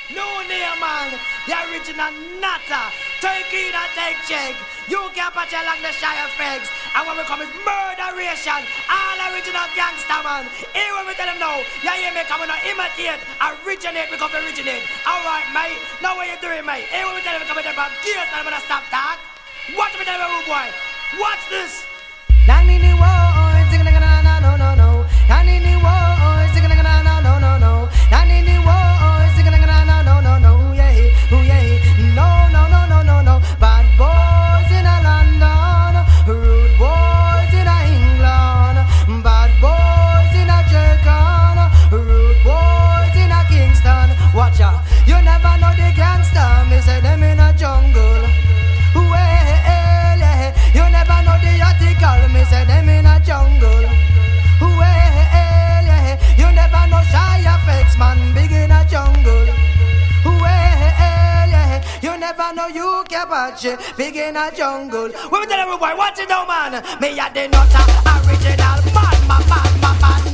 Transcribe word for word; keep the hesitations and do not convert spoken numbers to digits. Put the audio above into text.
No name, man. The original Natta. Take it and take check. You can't patch along the shy effects. And when we come is murderation. All original gangster, man. Here when we tell them no. Yeah, yeah, me come and imitate. Originate, we come to originate. Alright, mate. Now what you doing, mate? Here when we tell them we come to about gears, and I'm gonna stop talk. Watch me tell them, rude boy. Watch this. No, no, no, no. Nanini war, sing na na no no no no. Nanini war, sing na na no no no no. Yeah, oh yeah. No no no no no no. Bad boys in a London, rude boys in a England. Bad boys in a Jamaica, rude boys in a Kingston. Watch out, you never know the gangster. Me say them in a jungle. Well, yeah. You never know the article. Me say them in a jungle. Well, yeah. You never know shy effects, man, big in a jungle. Well, yeah. You never know you can watch it, big in a jungle. When we tell everybody, watch it now, man. Me at the nutter, original, man, man, man, man, man.